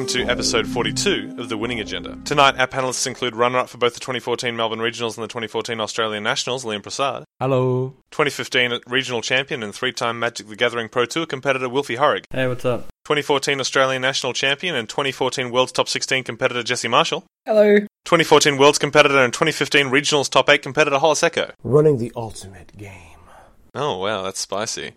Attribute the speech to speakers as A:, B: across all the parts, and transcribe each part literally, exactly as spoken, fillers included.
A: to episode forty-two of The Winning Agenda. Tonight, our panellists include runner-up for both the twenty fourteen Melbourne Regionals and the twenty fourteen Australian Nationals, Liam Prasad.
B: Hello.
A: twenty fifteen regional champion and three-time Magic the Gathering Pro Tour competitor, Wilfie Horrig.
B: Hey, what's up?
A: twenty fourteen Australian National champion and twenty fourteen World's Top sixteen competitor, Jesse Marshall.
C: Hello.
A: twenty fourteen World's competitor and twenty fifteen Regionals Top eight competitor, Hollis Echo.
D: Running the ultimate game.
A: Oh, wow, that's spicy.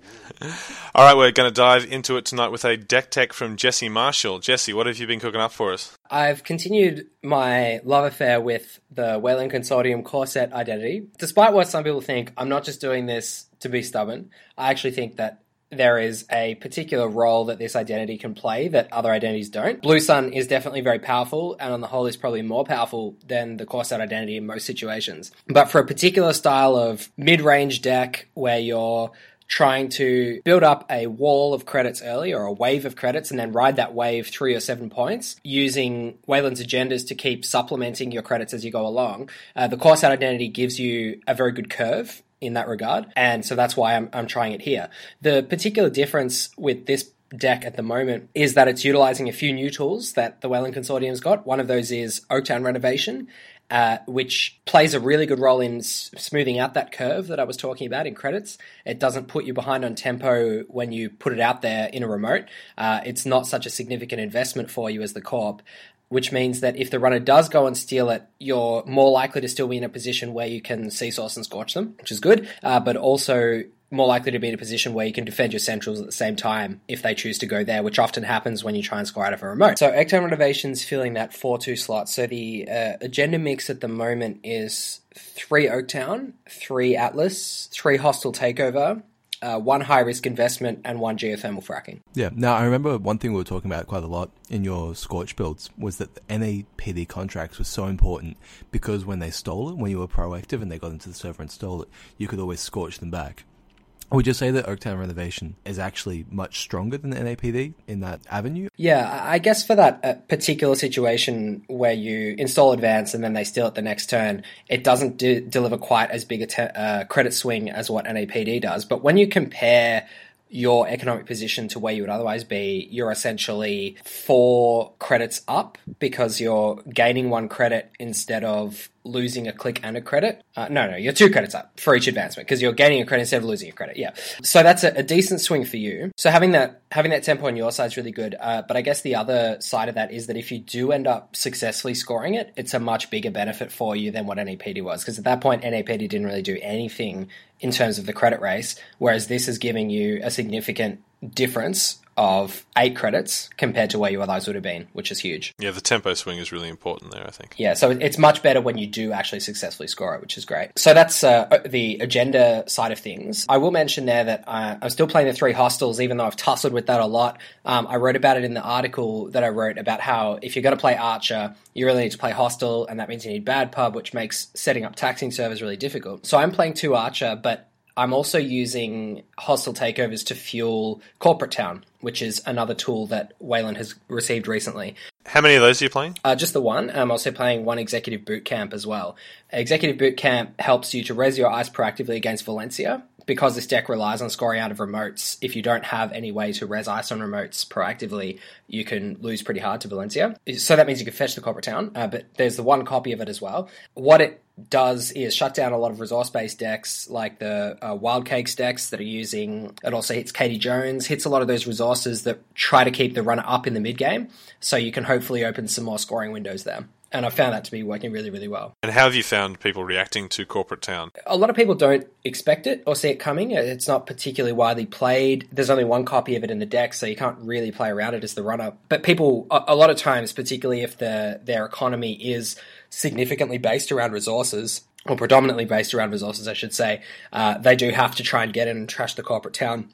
A: All right, we're going to dive into it tonight with a deck tech from Jesse Marshall. Jesse, what have you been cooking up for us?
C: I've continued my love affair with the Wayland Consortium core set identity. Despite what some people think, I'm not just doing this to be stubborn. I actually think that there is a particular role that this identity can play that other identities don't. Blue Sun is definitely very powerful, and on the whole is probably more powerful than the core set identity in most situations. But for a particular style of mid-range deck where you're trying to build up a wall of credits early or a wave of credits and then ride that wave three or seven points using Wayland's agendas to keep supplementing your credits as you go along, uh, the core set identity gives you a very good curve in that regard, and so that's why I'm, I'm trying it here. The particular difference with this deck at the moment is that it's utilizing a few new tools that the Wayland Consortium's got. One of those is Oaktown Renovation, uh, which plays a really good role in s- smoothing out that curve that I was talking about in credits. It doesn't put you behind on tempo when you put it out there in a remote. Uh, it's not such a significant investment for you as the corp, which means that if the runner does go and steal it, you're more likely to still be in a position where you can Seasource and Scorch them, which is good, uh, but also more likely to be in a position where you can defend your centrals at the same time if they choose to go there, which often happens when you try and score out of a remote. So Oaktown Renovation's filling that four two slot. So the uh, agenda mix at the moment is three Oaktown, three Atlas, three Hostile Takeover, Uh, one high-risk investment, and one geothermal fracking.
B: Yeah, now I remember one thing we were talking about quite a lot in your Scorch builds was that the N A P D contracts were so important because when they stole it, when you were proactive and they got into the server and stole it, you could always Scorch them back. Would you say that Oaktown Renovation is actually much stronger than the N A P D in that avenue?
C: Yeah, I guess for that uh, particular situation where you install Advance and then they steal it the next turn, it doesn't de- deliver quite as big a te- uh, credit swing as what N A P D does. But when you compare your economic position to where you would otherwise be, you're essentially four credits up because you're gaining one credit instead of losing a click and a credit. Uh, no, no, you're two credits up for each advancement because you're gaining a credit instead of losing a credit. Yeah. So that's a, a decent swing for you. So having that having that tempo on your side is really good. Uh, but I guess the other side of that is that if you do end up successfully scoring it, it's a much bigger benefit for you than what N A P D was. Because at that point, N A P D didn't really do anything in terms of the credit race, whereas this is giving you a significant difference of eight credits compared to where you otherwise would have been, which is huge.
A: Yeah, the tempo swing is really important there, I think.
C: Yeah, so it's much better when you do actually successfully score it, which is great. So that's uh, the agenda side of things. I will mention there that uh, I'm still playing the three hostiles, even though I've tussled with that a lot. Um, I wrote about it in the article that I wrote about how if you're going to play Archer, you really need to play hostile, and that means you need bad pub, which makes setting up taxing servers really difficult. So I'm playing two Archer, but I'm also using hostile takeovers to fuel Corporate Town, which is another tool that Wayland has received recently.
A: How many of those are you playing?
C: Uh, just the one. I'm also playing one Executive Boot Camp as well. Executive Boot Camp helps you to res your ice proactively against Valencia. Because this deck relies on scoring out of remotes, if you don't have any way to res ice on remotes proactively, you can lose pretty hard to Valencia. So that means you can fetch the Corporate Town, uh, but there's the one copy of it as well. What it does is shut down a lot of resource-based decks like the uh, Wild Cakes decks that are using, it also hits Katie Jones, hits a lot of those resources that try to keep the runner up in the mid-game, so you can hopefully open some more scoring windows there. And I found that to be working really, really well.
A: And how have you found people reacting to Corporate Town?
C: A lot of people don't expect it or see it coming. It's not particularly widely played. There's only one copy of it in the deck, so you can't really play around it as the runner. But people, a lot of times, particularly if the, their economy is significantly based around resources, or predominantly based around resources, I should say, uh, they do have to try and get in and trash the Corporate Town,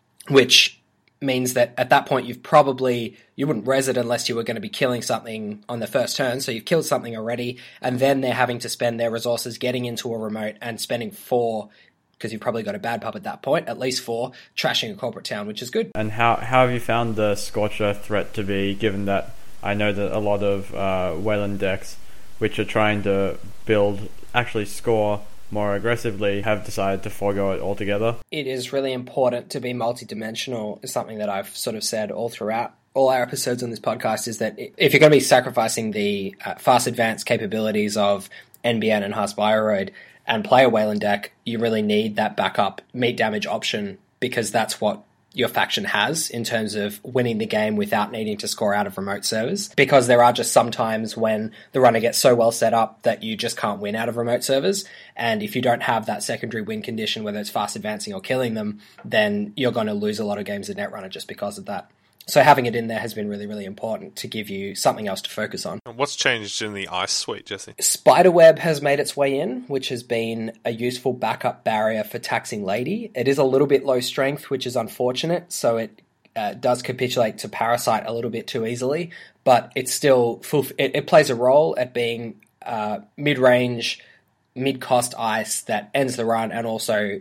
C: which means that at that point you've probably, you wouldn't res it unless you were going to be killing something on the first turn, so you've killed something already, and then they're having to spend their resources getting into a remote and spending four, because you've probably got a bad pub at that point, at least four, trashing a Corporate Town, which is good.
E: And how, how have you found the Scorcher threat to be, given that I know that a lot of uh, Wayland decks, which are trying to build, actually score more aggressively, have decided to forego it altogether?
C: It is really important to be multi-dimensional, is something that I've sort of said all throughout all our episodes on this podcast is that if you're going to be sacrificing the uh, fast advanced capabilities of N B N and Hasbioroid and play a Wayland deck, you really need that backup meat damage option, because that's what your faction has in terms of winning the game without needing to score out of remote servers. Because there are just some times when the runner gets so well set up that you just can't win out of remote servers. And if you don't have that secondary win condition, whether it's fast advancing or killing them, then you're going to lose a lot of games of Netrunner just because of that. So having it in there has been really, really important to give you something else to focus on.
A: What's changed in the Ice Suite, Jesse?
C: Spiderweb has made its way in, which has been a useful backup barrier for taxing Lady. It is a little bit low strength, which is unfortunate, so it uh, does capitulate to Parasite a little bit too easily, but it's still full, it, it plays a role at being uh, mid-range, mid-cost ice that ends the run and also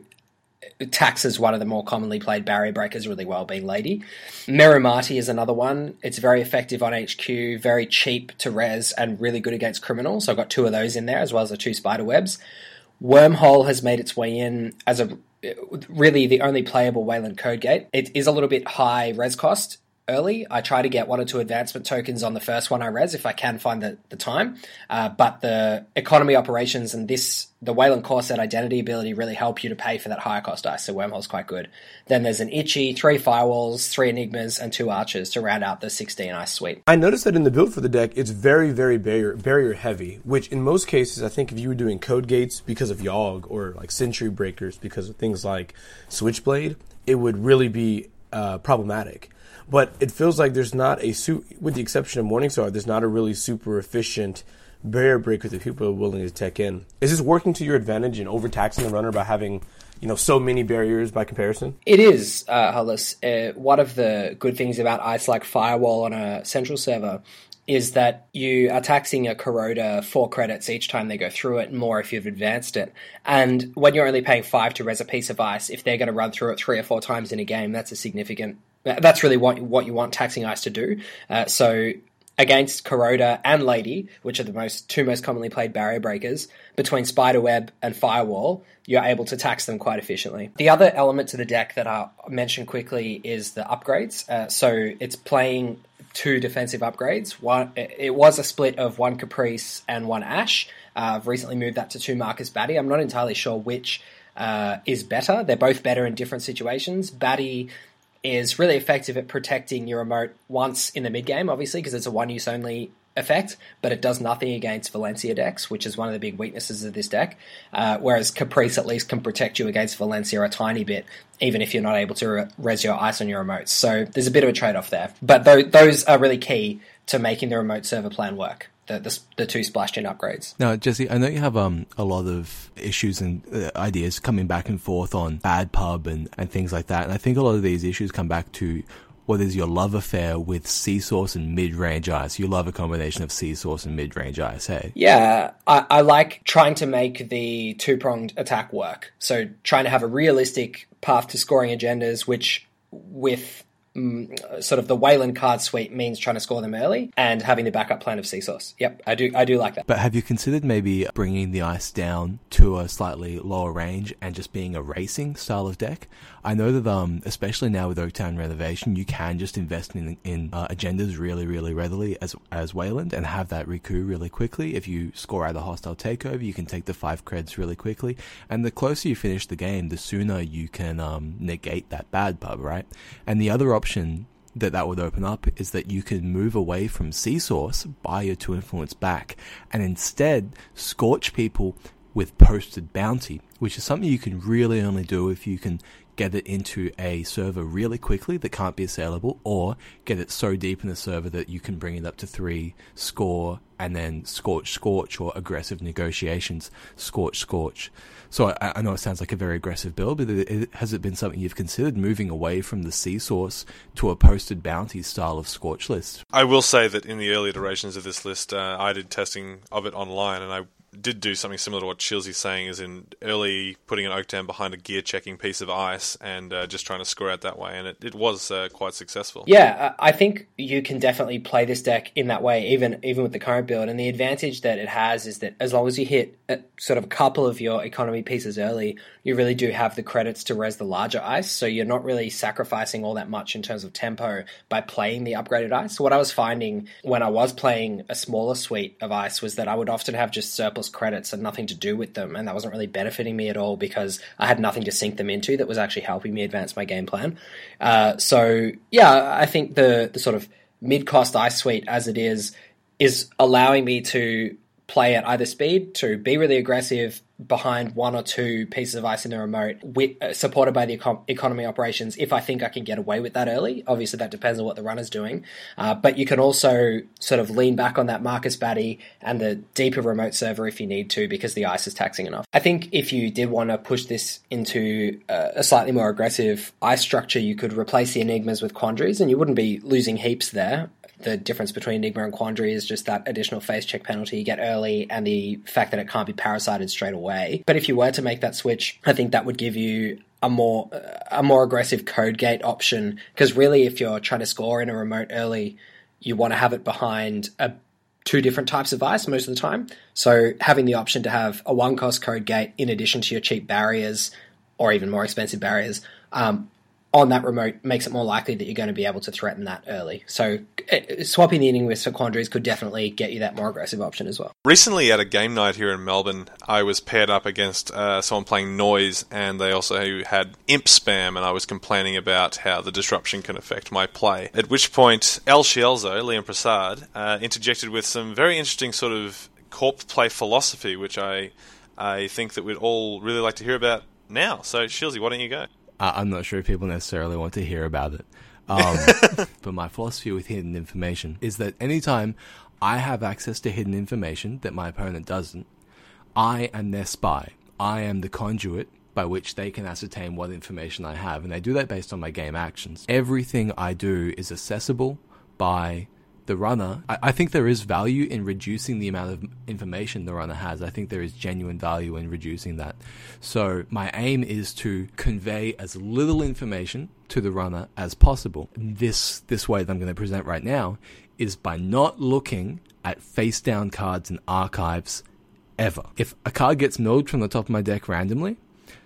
C: taxes one of the more commonly played barrier breakers really well, being Lady. Merumati is another one. It's very effective on H Q, very cheap to res, and really good against criminals. So I've got two of those in there, as well as the two spider webs. Wormhole has made its way in as a really the only playable Wayland code gate. It is a little bit high res cost early. I try to get one or two advancement tokens on the first one I res if I can find the, the time. Uh, but the economy operations and this, the Wayland core set identity ability really help you to pay for that higher cost dice. So Wormhole's quite good. Then there's an Itchy, three Firewalls, three Enigmas, and two Archers to round out the sixteen ice suite.
D: I noticed that in the build for the deck, it's very, very barrier, barrier heavy, which in most cases, I think if you were doing code gates because of Yogg or like Sentry Breakers because of things like Switchblade, it would really be uh, problematic. But it feels like there's not a, su- with the exception of Morningstar, there's not a really super efficient barrier breaker that people are willing to tech in. Is this working to your advantage in overtaxing the runner by having, you know, so many barriers by comparison?
C: It is, uh, Hollis. Uh, one of the good things about Ice like Firewall on a central server is that you are taxing a Corroder four credits each time they go through it, and more if you've advanced it. And when you're only paying five to res a piece of ice, if they're going to run through it three or four times in a game, that's a significant... That's really what what you want taxing ice to do. Uh, so against Corroder and Lady, which are the most two most commonly played barrier breakers, between Spiderweb and Firewall, you're able to tax them quite efficiently. The other element to the deck that I'll mention quickly is the upgrades. Uh, so it's playing two defensive upgrades. One, it was a split of one Caprice and one Ash. Uh, I've recently moved that to two Marcus Batty. I'm not entirely sure which uh, is better. They're both better in different situations. Batty is really effective at protecting your remote once in the mid-game, obviously, because it's a one-use only effect, but it does nothing against Valencia decks, which is one of the big weaknesses of this deck, uh, whereas Caprice at least can protect you against Valencia a tiny bit, even if you're not able to re- res your ice on your remotes. So there's a bit of a trade-off there. But th- those are really key to making the remote server plan work. The, the, the two splash gen upgrades.
B: Now, Jesse, I know you have um a lot of issues and uh, ideas coming back and forth on bad pub and, and things like that, and I think a lot of these issues come back to what is your love affair with C-Source and mid-range ice. You love a combination of C-Source and mid-range ice, hey?
C: Yeah, I, I like trying to make the two-pronged attack work. So trying to have a realistic path to scoring agendas, which with... Mm, sort of the Wayland card suite means trying to score them early and having the backup plan of C-Source. Yep, I do I do like that.
B: But have you considered maybe bringing the ice down to a slightly lower range and just being a racing style of deck? I know that, um, especially now with Oaktown Renovation, you can just invest in in uh, agendas really, really readily as as Wayland and have that recoup really quickly. If you score out a hostile takeover, you can take the five creds really quickly. And the closer you finish the game, the sooner you can um, negate that bad pub, right? And the other option that that would open up is that you could move away from C-Source, buy your two influence back, and instead scorch people with posted bounty, which is something you can really only do if you can get it into a server really quickly that can't be assailable, or get it so deep in the server that you can bring it up to three, score, and then scorch, scorch, or aggressive negotiations, scorch, scorch. So I, I know it sounds like a very aggressive build, but it, it, has it been something you've considered, moving away from the C-Source to a posted bounty style of scorch list?
A: I will say that in the early iterations of this list, uh, I did testing of it online, and I did do something similar to what Shilzy's saying, is in early putting an Oakdam behind a gear-checking piece of ice and uh, just trying to score out that way, and it, it was uh, quite successful.
C: Yeah, I think you can definitely play this deck in that way, even even with the current build, and the advantage that it has is that as long as you hit a, sort of a couple of your economy pieces early, you really do have the credits to res the larger ice, so you're not really sacrificing all that much in terms of tempo by playing the upgraded ice. So what I was finding when I was playing a smaller suite of ice was that I would often have just surplus credits and nothing to do with them, and that wasn't really benefiting me at all because I had nothing to sink them into that was actually helping me advance my game plan. Uh, so yeah, I think the the sort of mid-cost ice suite as it is is allowing me to play at either speed, to be really aggressive behind one or two pieces of ice in the remote, with, uh, supported by the econ- economy operations, if I think I can get away with that early. Obviously, that depends on what the runner's doing. Uh, but you can also sort of lean back on that Marcus Batty and the deeper remote server if you need to, because the ice is taxing enough. I think if you did want to push this into uh, a slightly more aggressive ice structure, you could replace the Enigmas with Quandaries, and you wouldn't be losing heaps there. The difference between Enigma and Quandary is just that additional face check penalty you get early and the fact that it can't be parasited straight away. But if you were to make that switch, I think that would give you a more a more aggressive code gate option, because really if you're trying to score in a remote early, you want to have it behind a two different types of ice most of the time. So having the option to have a one-cost code gate in addition to your cheap barriers or even more expensive barriers um, on that remote makes it more likely that you're going to be able to threaten that early. So uh, swapping the Enigmas for Quandaries could definitely get you that more aggressive option as well.
A: Recently at a game night here in Melbourne, I was paired up against uh, someone playing Noise, and they also had Imp Spam, and I was complaining about how the disruption can affect my play. At which point, El Scielzo, Liam Prasad, uh, interjected with some very interesting sort of corp play philosophy, which I, I think that we'd all really like to hear about now. So, Shilzy, why don't you go?
B: I'm not sure if people necessarily want to hear about it. Um, but my philosophy with hidden information is that anytime I have access to hidden information that my opponent doesn't, I am their spy. I am the conduit by which they can ascertain what information I have, and they do that based on my game actions. Everything I do is accessible by the runner. I, I think there is value in reducing the amount of information the runner has. I think there is genuine value in reducing that. So my aim is to convey as little information to the runner as possible. This this way that I'm going to present right now is by not looking at face-down cards and archives ever. If a card gets milled from the top of my deck randomly,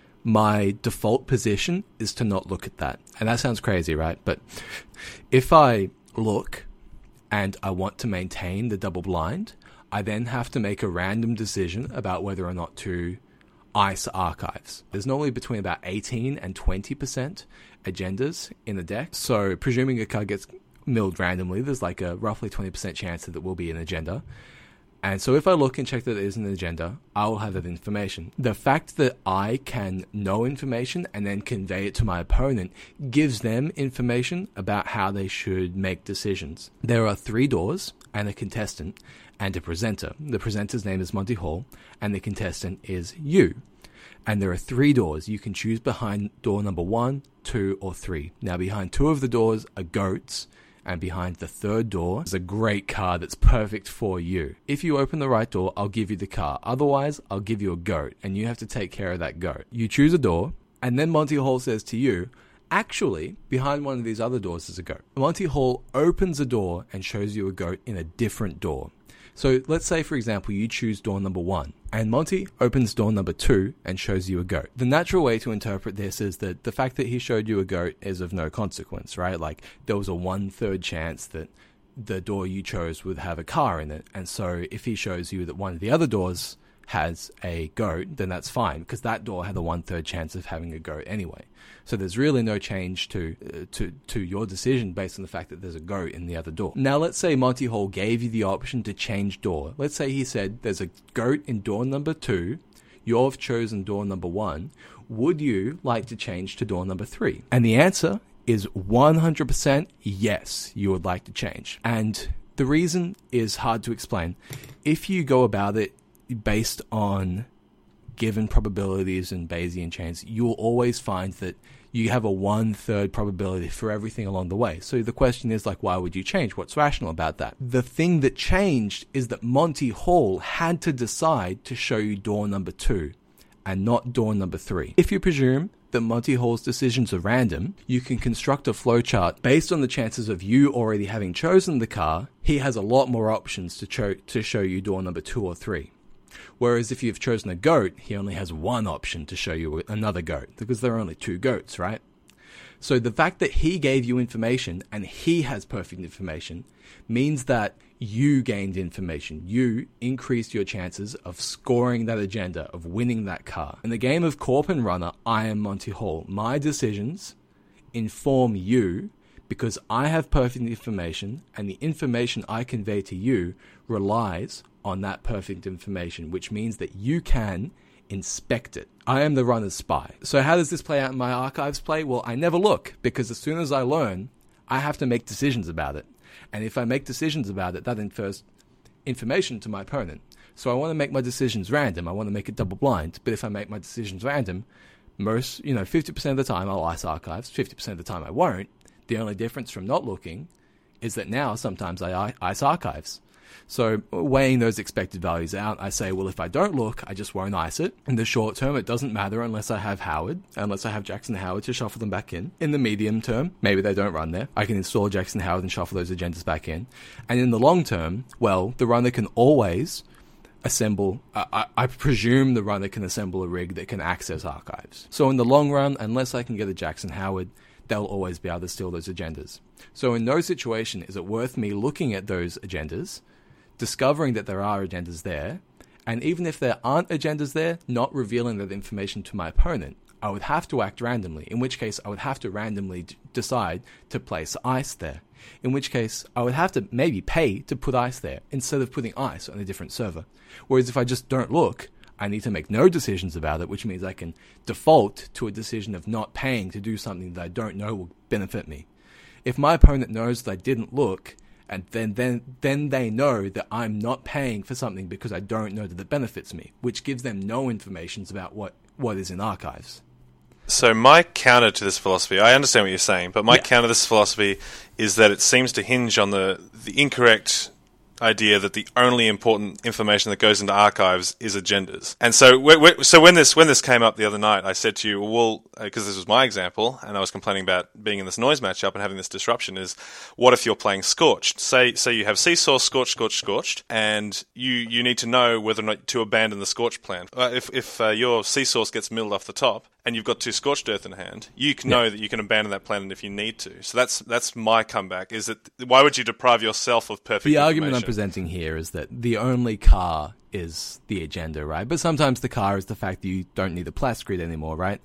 B: my default position is to not look at that. And that sounds crazy, right? But if I look and I want to maintain the double blind, I then have to make a random decision about whether or not to ice archives. There's normally between about eighteen and twenty percent agendas in the deck. So presuming a card gets milled randomly, there's like a roughly twenty percent chance that it will be an agenda. And so if I look and check that it is an agenda, I will have that information. The fact that I can know information and then convey it to my opponent gives them information about how they should make decisions. There are three doors and a contestant and a presenter. The presenter's name is Monty Hall and the contestant is you. And there are three doors. You can choose behind door number one, two, or three. Now behind two of the doors are goats, and behind the third door is a great card that's perfect for you. If you open the right door, I'll give you the card. Otherwise, I'll give you a goat, and you have to take care of that goat. You choose a door, and then Monty Hall says to you, actually, behind one of these other doors is a goat. Monty Hall opens a door and shows you a goat in a different door. So let's say, for example, you choose door number one, and Monty opens door number two and shows you a goat. The natural way to interpret this is that the fact that he showed you a goat is of no consequence, right? Like, there was a one-third chance that the door you chose would have a car in it, and so if he shows you that one of the other doors has a goat, then that's fine, because that door had a one-third chance of having a goat anyway. So there's really no change to uh, to to your decision based on the fact that there's a goat in the other door. Now, let's say Monty Hall gave you the option to change door. Let's say he said, there's a goat in door number two, you've chosen door number one, would you like to change to door number three? And the answer is one hundred percent yes, you would like to change. And the reason is hard to explain. If you go about it based on given probabilities and Bayesian chains, you'll always find that you have a one-third probability for everything along the way. So the question is, like, why would you change? What's rational about that? The thing that changed is that Monty Hall had to decide to show you door number two and not door number three. If you presume that Monty Hall's decisions are random, you can construct a flowchart based on the chances of you already having chosen the car. He has a lot more options to, cho- to show you door number two or three. Whereas if you've chosen a goat, he only has one option to show you another goat, because there are only two goats, right? So the fact that he gave you information and he has perfect information means that you gained information. You increased your chances of scoring that agenda, of winning that car. In the game of Corp and Runner, I am Monty Hall. My decisions inform you because I have perfect information, and the information I convey to you relies on that perfect information, which means that you can inspect it. I am the runner's spy. So how does this play out in my archives play? Well, I never look, because as soon as I learn, I have to make decisions about it. And if I make decisions about it, that infers information to my opponent. So I want to make my decisions random. I want to make it double blind. But if I make my decisions random, most, you know, fifty percent of the time I'll ice archives, fifty percent of the time I won't. The only difference from not looking is that now sometimes I ice archives. So weighing those expected values out, I say, well, if I don't look, I just won't ice it. In the short term, it doesn't matter unless I have Howard, unless I have Jackson Howard to shuffle them back in. In the medium term, maybe they don't run there. I can install Jackson Howard and shuffle those agendas back in. And in the long term, well, the runner can always assemble, I, I presume the runner can assemble a rig that can access archives. So in the long run, unless I can get a Jackson Howard, they'll always be able to steal those agendas. So in no situation is it worth me looking at those agendas, discovering that there are agendas there, and even if there aren't agendas there, not revealing that information to my opponent. I would have to act randomly, in which case I would have to randomly d- decide to place ice there, in which case I would have to maybe pay to put ice there instead of putting ice on a different server. Whereas if I just don't look, I need to make no decisions about it, which means I can default to a decision of not paying to do something that I don't know will benefit me. If my opponent knows that I didn't look, and then, then, then they know that I'm not paying for something because I don't know that it benefits me, which gives them no information about what, what is in archives.
A: So my counter to this philosophy, I understand what you're saying, but my
B: Yeah.
A: counter to this philosophy is that it seems to hinge on the, the incorrect idea that the only important information that goes into archives is agendas. And so we, we, so when this when this came up the other night, I said to you, well, because uh, this was my example, and I was complaining about being in this noise matchup and having this disruption, is what if you're playing Scorched? Say say you have Seesaw, Scorched, Scorched, Scorched, and you, you need to know whether or not to abandon the Scorched plan. Uh, if if uh, your Seesaw gets milled off the top, and you've got two Scorched Earth in hand, you can know that you can abandon that planet if you need to. So that's that's my comeback, is that why would you deprive yourself of perfect
B: The
A: information?
B: argument I'm presenting here is that the only car is the agenda, right? But sometimes the car is the fact that you don't need the Blast Grid anymore, right?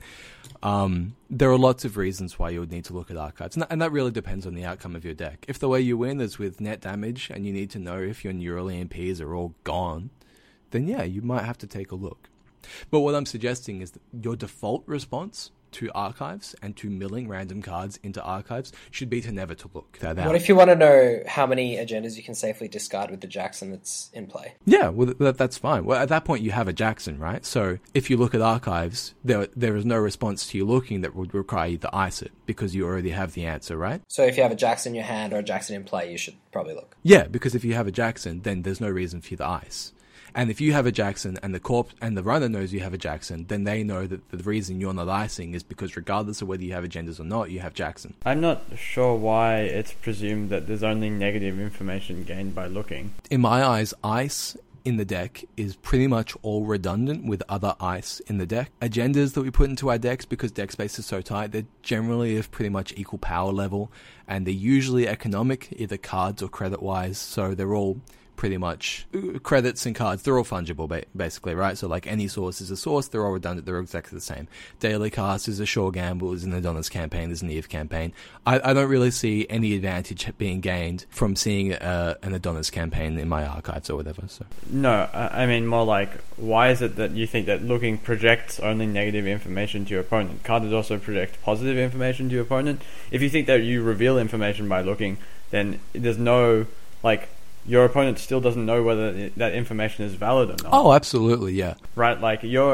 B: Um, there are lots of reasons why you would need to look at archives, and that, and that really depends on the outcome of your deck. If the way you win is with net damage, and you need to know if your neural E M Ps are all gone, then yeah, you might have to take a look. But what I'm suggesting is that your default response to archives and to milling random cards into archives should be to never to look that out.
C: What if you want to know how many agendas you can safely discard with the Jackson that's in play?
B: Yeah, well, that, that's fine. Well, at that point, you have a Jackson, right? So if you look at archives, there there is no response to you looking that would require you to ice it because you already have the answer, right?
C: So if you have a Jackson in your hand or a Jackson in play, you should probably look.
B: Yeah, because if you have a Jackson, then there's no reason for you to ice. And if you have a Jackson and the corp and the runner knows you have a Jackson, then they know that the reason you're not icing is because regardless of whether you have agendas or not, you have Jackson.
E: I'm not sure why it's presumed that there's only negative information gained by looking.
B: In my eyes, ice in the deck is pretty much all redundant with other ice in the deck. Agendas that we put into our decks, because deck space is so tight, they're generally of pretty much equal power level, and they're usually economic, either cards or credit-wise, so they're all pretty much credits and cards, they're all fungible basically, right? So like any source is a source, they're all redundant, they're exactly the same. Daily Cast is a Sure Gamble, is an Adonis campaign, is an Eve campaign. I, I don't really see any advantage being gained from seeing uh, an Adonis campaign in my archives or whatever. So
E: No, I mean more like, why is it that you think that looking projects only negative information to your opponent? Can't it also project positive information to your opponent? If you think that you reveal information by looking, then there's no, like, your opponent still doesn't know whether that information is valid or not.
B: Oh, absolutely, yeah.
E: Right, like, you're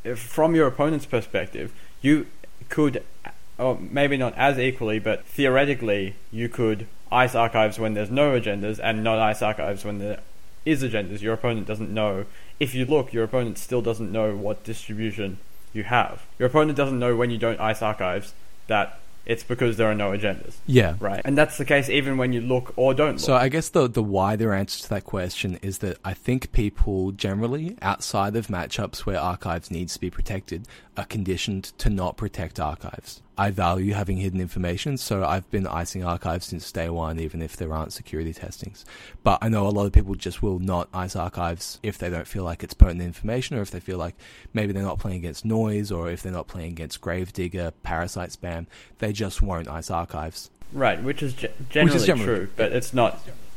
E: if from your opponent's perspective, you could, or maybe not as equally, but theoretically, you could ice archives when there's no agendas and not ice archives when there is agendas. Your opponent doesn't know. If you look, your opponent still doesn't know what distribution you have. Your opponent doesn't know when you don't ice archives that it's because there are no agendas.
B: Yeah.
E: Right. And that's the case even when you look or don't look.
B: So I guess the the wider answer to that question is that I think people generally, outside of matchups where archives needs to be protected, are conditioned to not protect archives. I value having hidden information, so I've been icing archives since day one, even if there aren't security testings. But I know a lot of people just will not ice archives if they don't feel like it's pertinent information, or if they feel like maybe they're not playing against noise, or if they're not playing against Gravedigger, Parasite Spam, they just won't ice archives.
E: Right, which is ge- generally, which is generally true, but it's not,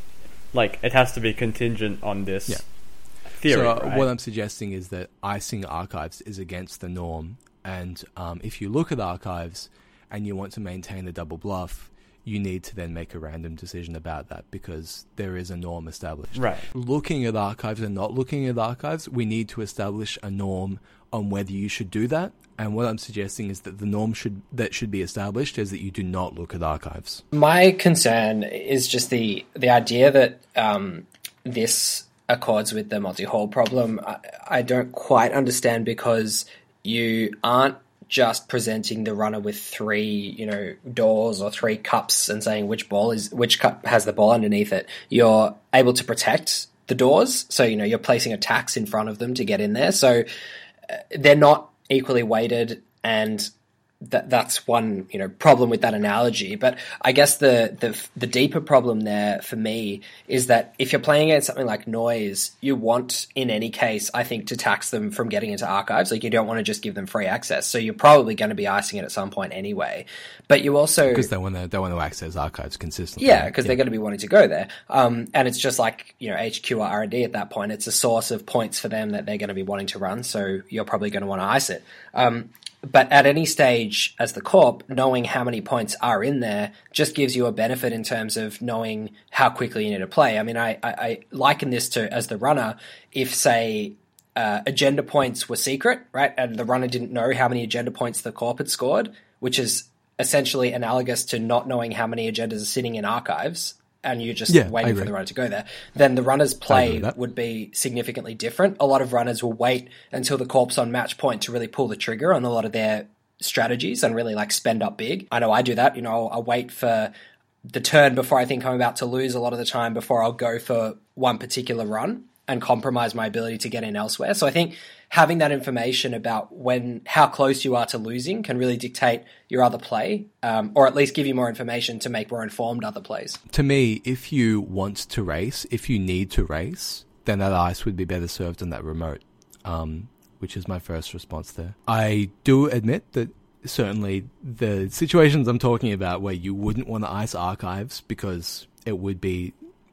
E: like, it has to be contingent on this
B: yeah.
E: theory,
B: So
E: right?
B: What I'm suggesting is that icing archives is against the norm. And um, if you look at archives and you want to maintain a double bluff, you need to then make a random decision about that because there is a norm established.
E: Right.
B: Looking at archives and not looking at archives, we need to establish a norm on whether you should do that. And what I'm suggesting is that the norm should that should be established is that you do not look at archives.
C: My concern is just the the idea that um, this accords with the multi-hole problem. I, I don't quite understand because you aren't just presenting the runner with three, you know, doors or three cups and saying which ball is which cup has the ball underneath it. You're able to protect the doors, so you know you're placing attacks in front of them to get in there. So uh, they're not equally weighted, and that that's one you know problem with that analogy. But I guess the the the deeper problem there for me is that if you're playing against something like noise, you want in any case, I think, to tax them from getting into archives. Like you don't want to just give them free access, so you're probably going to be icing it at some point anyway. But you also
B: because they want to they want to access archives consistently.
C: Yeah, because yeah. they're going to be wanting to go there, um, and it's just like you know H Q or R and D at that point. It's a source of points for them that they're going to be wanting to run. So you're probably going to want to ice it. Um, But at any stage as the corp, knowing how many points are in there just gives you a benefit in terms of knowing how quickly you need to play. I mean, I, I, I liken this to, as the runner, if, say, uh, agenda points were secret, right, and the runner didn't know how many agenda points the corp had scored, which is essentially analogous to not knowing how many agendas are sitting in archives, and you're just
B: yeah,
C: waiting for the runner to go there, then the runner's play would be significantly different. A lot of runners will wait until the corp's on match point to really pull the trigger on a lot of their strategies and really like spend up big. I know I do that. You know, I'll, I'll wait for the turn before I think I'm about to lose a lot of the time before I'll go for one particular run and compromise my ability to get in elsewhere. So I think having that information about when how close you are to losing can really dictate your other play, um, or at least give you more information to make more informed other plays.
B: To me, if you want to race, if you need to race, then that ice would be better served on that remote, um, which is my first response there. I do admit that certainly the situations I'm talking about where you wouldn't want to ice archives because it would be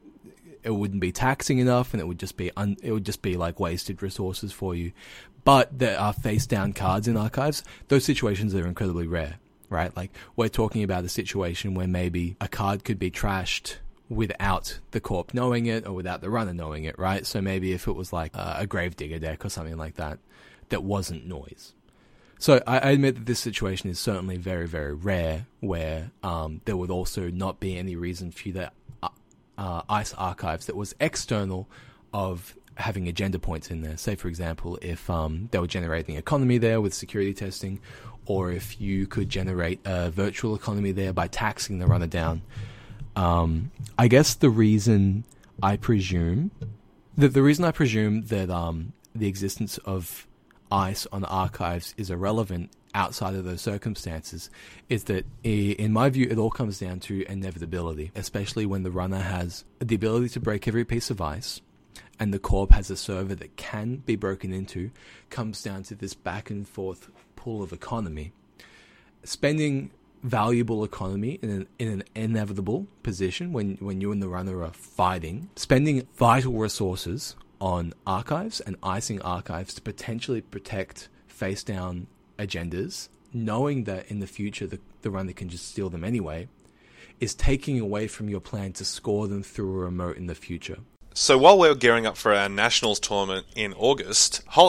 B: it wouldn't be taxing enough, and it would just be un- it would just be like wasted resources for you. But there are face down cards in archives. Those situations are incredibly rare, right? Like we're talking about a situation where maybe a card could be trashed without the corp knowing it or without the runner knowing it, right? So maybe if it was like uh, a Gravedigger deck or something like that, that wasn't noise. So I, I admit that this situation is certainly very, very rare, where um, there would also not be any reason for you to Uh, ice archives that was external of having agenda points in there. Say, for example, if um, they were generating economy there with security testing, or if you could generate a virtual economy there by taxing the runner down. Um, I guess the reason I presume the, the reason I presume that um, the existence of ice on archives is irrelevant outside of those circumstances is that, in my view, it all comes down to inevitability, especially when the runner has the ability to break every piece of ice and the corp has a server that can be broken into. Comes down to this back and forth pool of economy. Spending valuable economy in an, in an inevitable position when, when you and the runner are fighting, spending vital resources on archives and icing archives to potentially protect face down agendas, knowing that in the future the, the runner can just steal them anyway, is taking away from your plan to score them through a remote in the future.
A: So while we're gearing up for our Nationals tournament in August, Hollis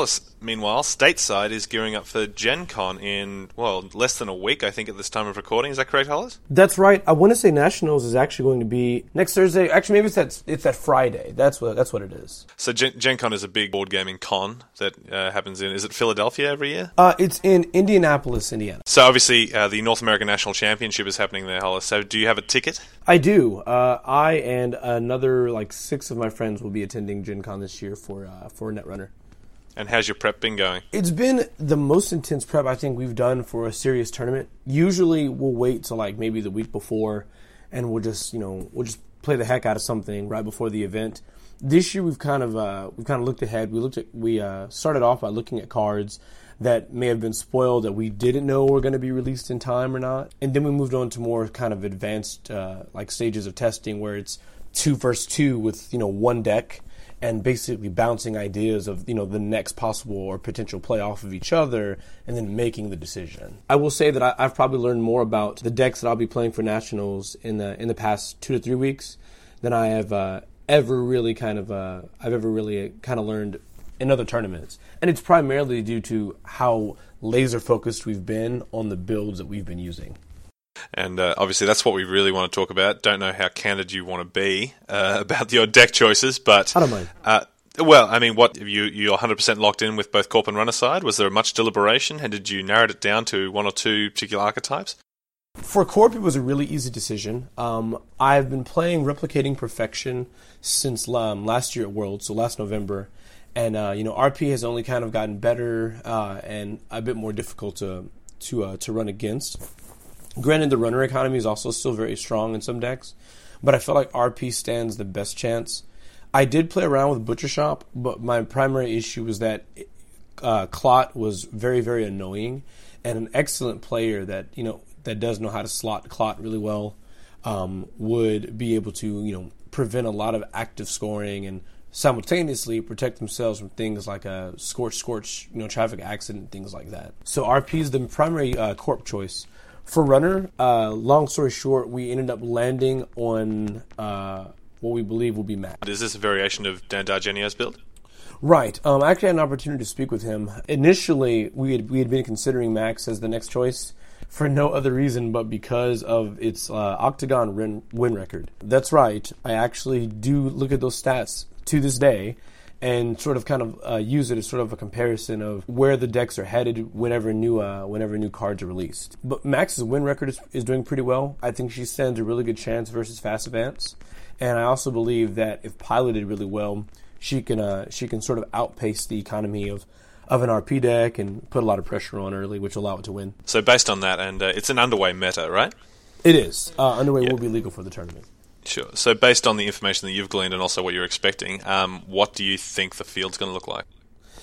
A: Meanwhile, Stateside is gearing up for Gen Con in, well, less than a week, I think, at this time of recording. Is that correct, Hollis?
D: That's right. I want to say Nationals is actually going to be next Thursday. Actually, maybe it's that it's that Friday. That's what that's what it is.
A: So Gen, Gen Con is a big board gaming con that uh, happens in, is it Philadelphia every year?
D: Uh, it's in Indianapolis, Indiana.
A: So obviously uh, the North American National Championship is happening there, Hollis. So do you have a ticket?
D: I do. Uh, I and another like six of my friends will be attending Gen Con this year for uh, for Netrunner.
A: And how's your prep been going?
D: It's been the most intense prep I think we've done for a serious tournament. Usually we'll wait till like maybe the week before and we'll just, you know, we'll just play the heck out of something right before the event. This year we've kind of uh, we've kind of looked ahead. We looked at we uh, started off by looking at cards that may have been spoiled that we didn't know were going to be released in time or not. And then we moved on to more kind of advanced uh, like stages of testing where it's two versus two with, you know, one deck and basically bouncing ideas of, you know, the next possible or potential play off of each other and then making the decision. I will say that I, I've probably learned more about the decks that I'll be playing for Nationals in the in the past two to three weeks than I have uh, ever really kind of uh, I've ever really kind of learned in other tournaments. And it's primarily due to how laser focused we've been on the builds that we've been using.
A: And uh, obviously that's what we really want to talk about. Don't know how candid you want to be uh, about your deck choices, but
D: I don't mind.
A: Uh, well, I mean, what you you're one hundred percent locked in with both Corp and Runner side? Was there much deliberation, and did you narrow it down to one or two particular archetypes?
D: For Corp, it was a really easy decision. Um, I've been playing Replicating Perfection since um, last year at Worlds, so last November, and uh, you know, R P has only kind of gotten better uh, and a bit more difficult to to uh, to run against. Granted, the runner economy is also still very strong in some decks, but I feel like R P stands the best chance. I did play around with Butcher Shop, but my primary issue was that uh, Clot was very, very annoying, and an excellent player that, you know, that does know how to slot Clot really well um, would be able to, you know, prevent a lot of active scoring and simultaneously protect themselves from things like a scorch, scorch, you know, traffic accident, things like that. So R P is the primary uh, Corp choice. For Runner, uh, long story short, we ended up landing on uh, what we believe will be Max.
A: Is this a variation of Dan Dargenio's build?
D: Right. Um, I actually had an opportunity to speak with him. Initially, we had, we had been considering Max as the next choice for no other reason but because of its uh, Octagon win, win record. That's right. I actually do look at those stats to this day and sort of kind of uh, use it as sort of a comparison of where the decks are headed whenever new uh, whenever new cards are released. But Max's win record is, is doing pretty well. I think she stands a really good chance versus Fast Advance. And I also believe that if piloted really well, she can uh, she can sort of outpace the economy of, of an R P deck and put a lot of pressure on early, which will allow it to win.
A: So based on that, and uh, it's an underway meta, right?
D: It is. Uh, underway
A: yeah.
D: will be legal for the tournament.
A: Sure. So based on the information that you've gleaned and also what you're expecting, um, what do you think the field's going to look like?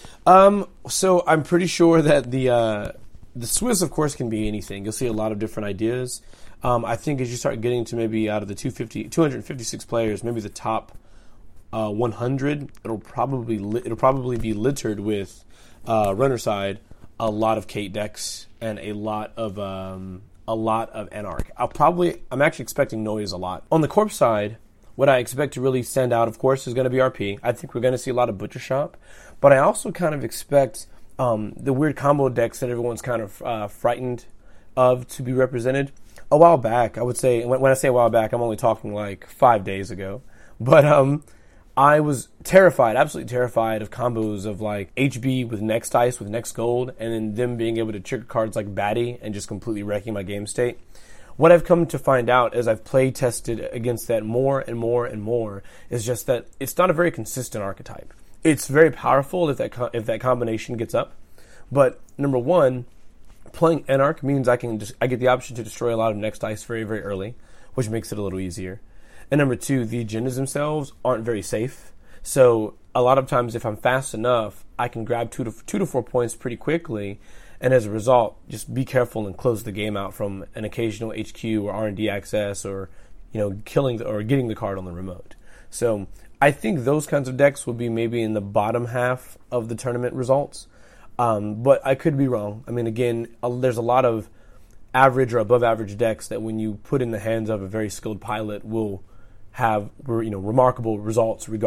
D: Um, so I'm pretty sure that the uh, the Swiss, of course, can be anything. You'll see a lot of different ideas. Um, I think as you start getting to maybe out of the two hundred fifty, two hundred fifty-six players, maybe the top uh, one hundred, it'll probably li- it'll probably be littered with uh, runner side, a lot of Kate decks, and a lot of um, a lot of Anarch. I'll probably I'm actually expecting Noise a lot. On the Corp side, what I expect to really stand out, of course, is going to be R P. I think we're going to see a lot of Butcher Shop, but I also kind of expect um, the weird combo decks that everyone's kind of uh, frightened of to be represented. A while back, I would say, when, when I say a while back, I'm only talking like five days ago, but um, I was terrified, absolutely terrified of combos of like H B with Next Ice with Next Gold, and then them being able to trigger cards like Batty and just completely wrecking my game state. What I've come to find out as I've play tested against that more and more and more is just that it's not a very consistent archetype. It's very powerful if that co- if that combination gets up, but number one, playing Anarch means I can just I get the option to destroy a lot of Next Ice very very early, which makes it a little easier. And number two, the agendas themselves aren't very safe. So a lot of times, if I'm fast enough, I can grab two to two to four points pretty quickly, and as a result, just be careful and close the game out from an occasional H Q or R and D access, or you know, killing the, or getting the card on the remote. So I think those kinds of decks will be maybe in the bottom half of the tournament results, um, but I could be wrong. I mean, again, there's a lot of average or above average decks that, when you put in the hands of a very skilled pilot, will have, you know, remarkable results regardless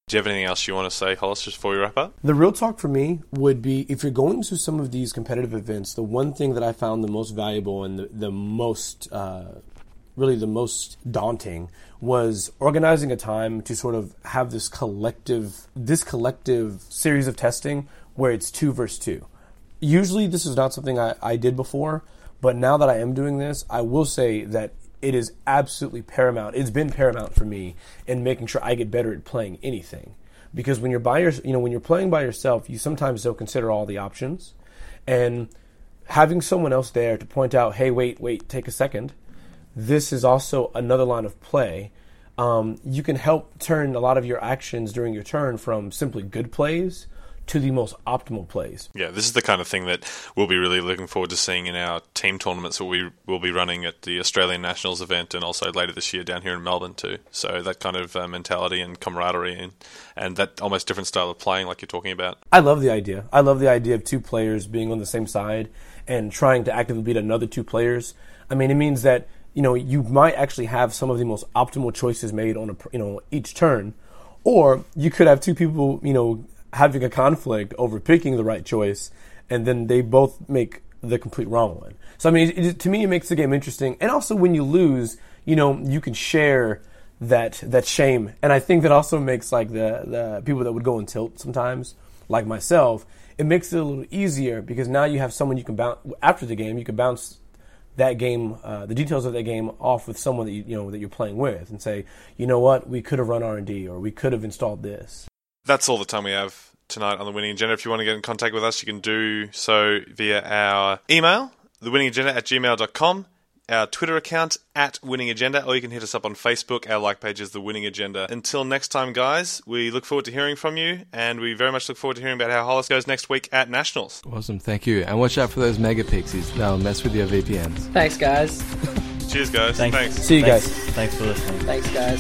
A: Do you have anything else you want to say, Hollis, just before we wrap up?
D: The real talk for me would be, if you're going to some of these competitive events, the one thing that I found the most valuable and the, the most, uh, really the most daunting was organizing a time to sort of have this collective, this collective series of testing where it's two versus two. Usually this is not something I, I did before, but now that I am doing this, I will say that it is absolutely paramount. It's been paramount for me in making sure I get better at playing anything. Because when you're by your, you know, when you're playing by yourself, you sometimes don't consider all the options. And having someone else there to point out, hey, wait, wait, take a second. This is also another line of play. Um, you can help turn a lot of your actions during your turn from simply good plays to the most optimal plays.
A: Yeah, this is the kind of thing that we'll be really looking forward to seeing in our team tournaments that we will be running at the Australian Nationals event and also later this year down here in Melbourne too. So that kind of uh, mentality and camaraderie and, and that almost different style of playing like you're talking about.
D: I love the idea. I love the idea of two players being on the same side and trying to actively beat another two players. I mean, it means that, you know, you might actually have some of the most optimal choices made on a, you know, each turn, or you could have two people, you know, having a conflict over picking the right choice, and then they both make the complete wrong one. So, I mean, it, it, to me, it makes the game interesting. And also, when you lose, you know, you can share that that shame. And I think that also makes, like, the, the people that would go in tilt sometimes, like myself, it makes it a little easier because now you have someone you can bounce, after the game, you can bounce that game, uh, the details of that game off with someone that you, you know that you're playing with and say, you know what, we could have run R and D or we could have installed this.
A: That's all the time we have tonight on The Winning Agenda. If you want to get in contact with us, you can do so via our email, the winning agenda at gmail dot com, our Twitter account, at Winning Agenda, or you can hit us up on Facebook. Our like page is The Winning Agenda. Until next time, guys, we look forward to hearing from you, and we very much look forward to hearing about how Hollis goes next week at Nationals.
B: Awesome, thank you. And watch out for those mega pixies. They'll mess with your V P Ns.
C: Thanks, guys.
A: Cheers, guys.
E: Thanks.
A: Thanks.
D: See you
E: Thanks.
D: guys.
E: Thanks for listening.
C: Thanks, guys.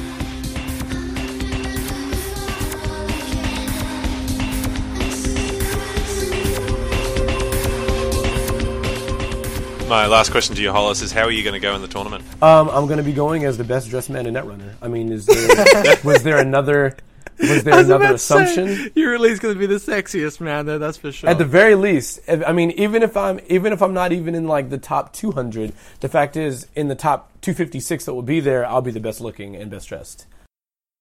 A: My last question to you, Hollis, is how are you going to go in the tournament?
D: Um, I'm going to be going as the best dressed man in Netrunner. I mean, is there, was there another was there another assumption?
B: You're at least going to be the sexiest man there, that's for sure.
D: At the very least, if, I mean, even if I'm even if I'm not even in like the top two hundred, the fact is, in the top two fifty-six that will be there, I'll be the best looking and best dressed.